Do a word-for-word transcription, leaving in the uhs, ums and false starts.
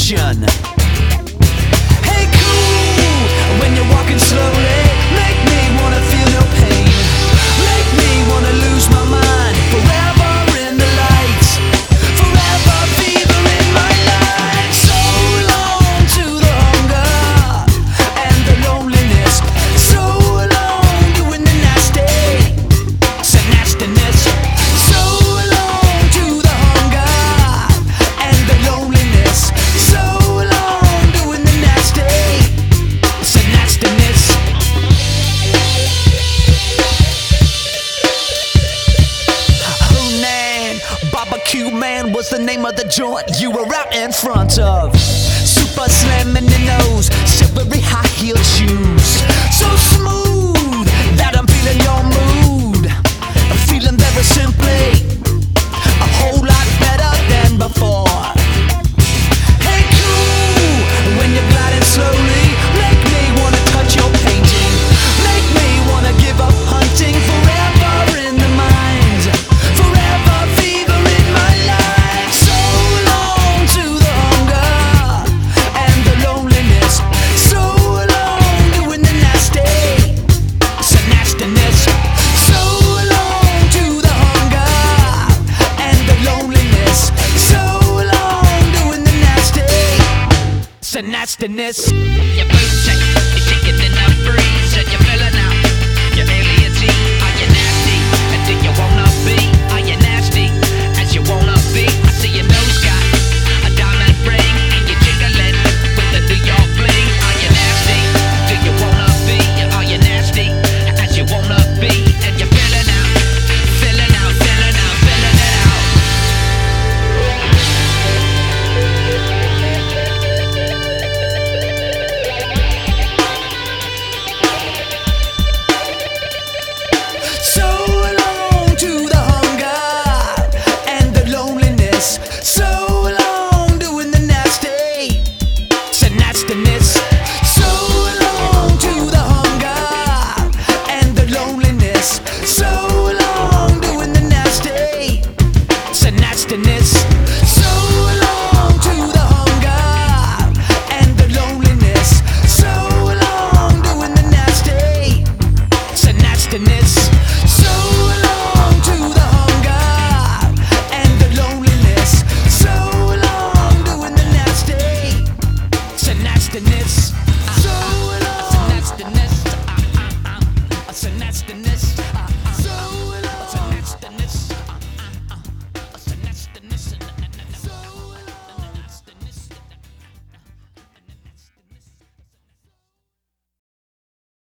addiction. Hey cool, when you're walking slowly, make me wanna feel no pain. Make me wanna lose my mind, forever in the lights, forever fever in my life. So long to the hunger and the loneliness, so long doing the nasty, so nastiness. So long to the hunger and the loneliness, so long doing the nasty, so nastiness. Hunan, Barbecue Man was the name of the joint you were out in front of. Super slim in the nose, silvery high heeled shoes, so smooth that I'm feeling your mood. I'm feeling very simply a whole lot better than before. Hey cool, when you're gliding slowly, make me wanna touch your painting, make me wanna give up hunting, forever in the mind, forever fever in my life. So long to the hunger and the loneliness, so long doing the nasty, so nastiness. So long to the hunger and the loneliness, so long doing the nasty, so nastiness. Your boots